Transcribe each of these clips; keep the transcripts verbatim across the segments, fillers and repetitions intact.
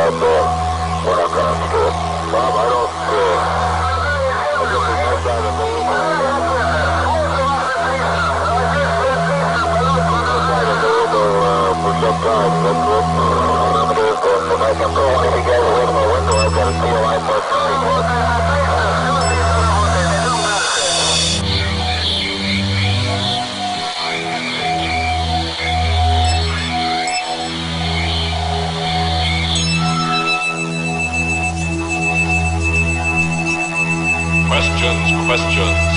out there when I come through. Bob, I don't see it. I just was no doubt in the room. For some time, that's what I'm doing for tonight. I'm going to get away from my window. I've got a C O I for Questions, questions.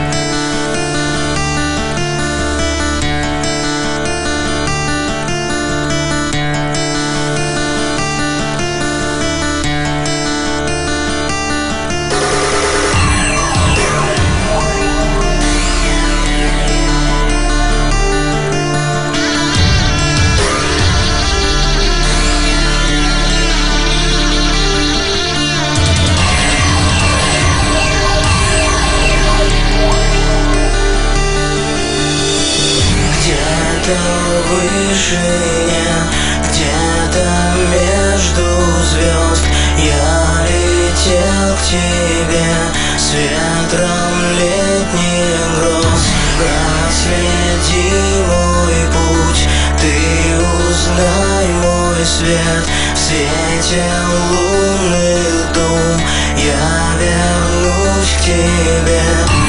Где-то вышине, где-то между звезд я летел к тебе с ветром летних гроз. Проследи мой путь, ты узнай мой свет. В свете лунных дум я вернусь к тебе.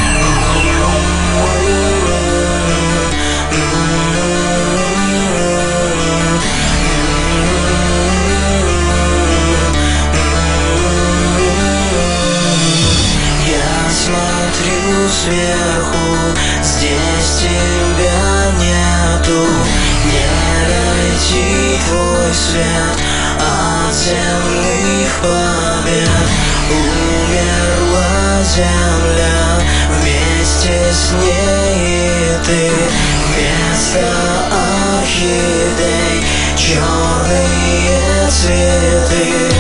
Смотрю сверху, здесь тебя нету. Не найти твой свет от земных побед. Умерла земля, вместе с ней и ты. Вместо орхидей черные цветы.